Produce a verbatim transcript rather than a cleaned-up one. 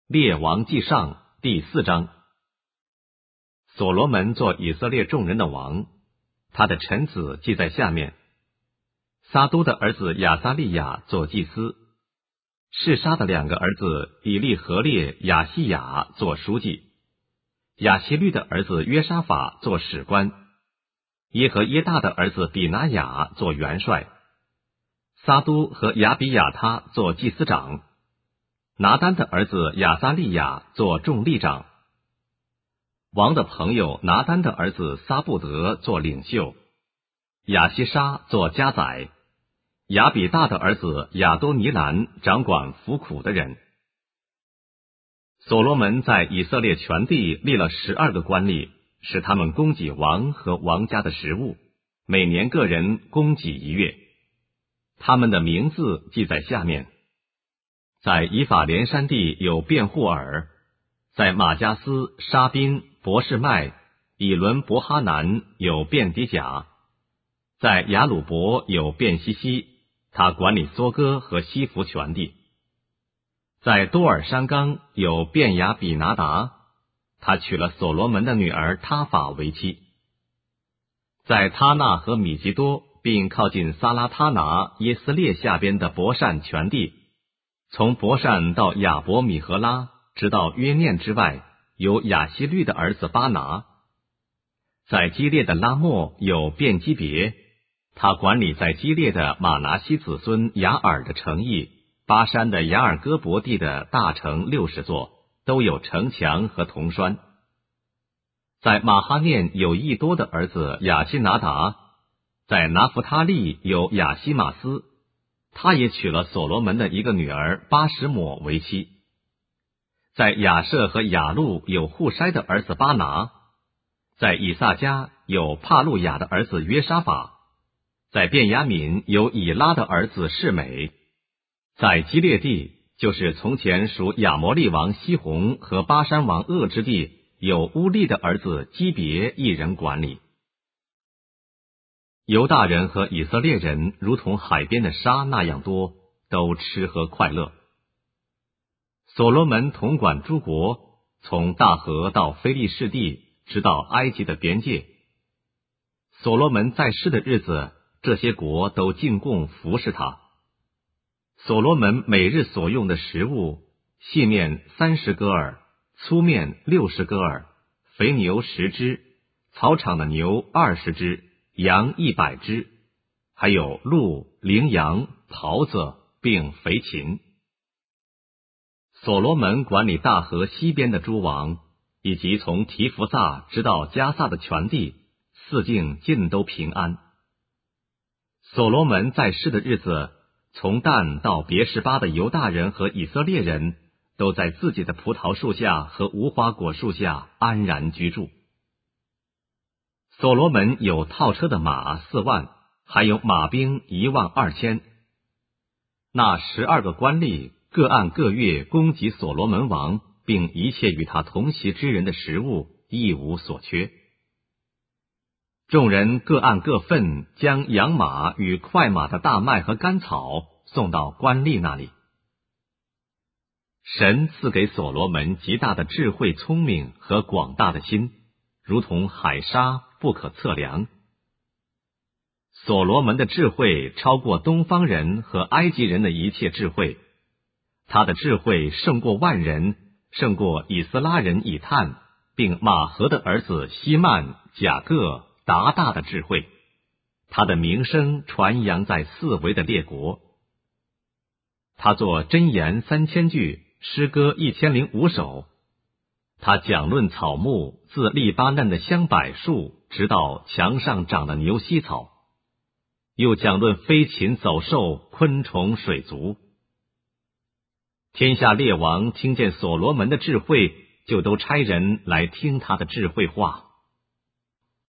列王纪上第四章。所罗门做以色列众人的王，他的臣子记在下面。撒都的儿子亚撒利雅做祭司，示沙的两个儿子以利和列、亚西雅做书记，亚希律的儿子约沙法做史官，耶和耶大的儿子比拿雅做元帅，撒都和亚比亚他做祭司长，拿单的儿子亚撒利雅做众吏长。王的朋友拿单的儿子撒布德做领袖，亚西沙做家宰，亚比大的儿子亚多尼兰掌管服苦的人。所罗门在以色列全地立了十二个官吏，使他们供给王和王家的食物，每年个人供给一月。他们的名字记在下面。在以法莲山地有辩护尔，在马加斯、沙宾、伯示麦、以伦伯哈南有便迪甲，在雅鲁伯有便西西，他管理梭哥和西弗全地。在多尔山冈有便雅比拿达，他娶了所罗门的女儿他法为妻。在他纳和米吉多并靠近撒拉他拿耶斯列下边的伯善全地，从伯善到亚伯米和拉，直到约念之外，有亚希律的儿子巴拿。在基列的拉末有便基别，他管理在基列的马拿西子孙雅尔的城邑，巴山的雅尔戈伯地的大城六十座，都有城墙和铜栓。在马哈念有益多的儿子亚西拿达，在拿弗他利有亚西马斯，他也娶了所罗门的一个女儿巴什抹为妻。在亚舍和雅路有户筛的儿子巴拿，在以萨迦有帕路亚的儿子约沙法，在便雅悯有以拉的儿子示美，在基列地，就是从前属亚摩利王西宏和巴山王噩之地，有乌利的儿子基别一人管理。犹大人和以色列人如同海边的沙那样多，都吃喝快乐。所罗门统管诸国，从大河到非利士地，直到埃及的边界。所罗门在世的日子，这些国都进贡服侍他。所罗门每日所用的食物，细面三十戈尔，粗面六十戈尔，肥牛十只，草场的牛二十只，羊一百只，还有鹿、羚羊、狍子，并肥禽。所罗门管理大河西边的诸王，以及从提弗萨直到加萨的全地，四境尽都平安。所罗门在世的日子，从但到别是巴的犹大人和以色列人，都在自己的葡萄树下和无花果树下安然居住。所罗门有套车的马四万，还有马兵一万二千。那十二个官吏各按各月供给所罗门王，并一切与他同席之人的食物，一无所缺。众人各按各份，将养马与快马的大麦和干草送到官吏那里。神赐给所罗门极大的智慧、聪明和广大的心，如同海沙，不可测量。所罗门的智慧超过东方人和埃及人的一切智慧，他的智慧胜过万人，胜过以斯拉人以探，并马和的儿子希曼、甲各、达大的智慧。他的名声传扬在四围的列国。他作箴言三千句，诗歌一千零五首。他讲论草木，自利巴嫩的香柏树，直到墙上长的牛膝草，又讲论飞禽走兽、昆虫水族。天下列王听见所罗门的智慧，就都差人来听他的智慧话。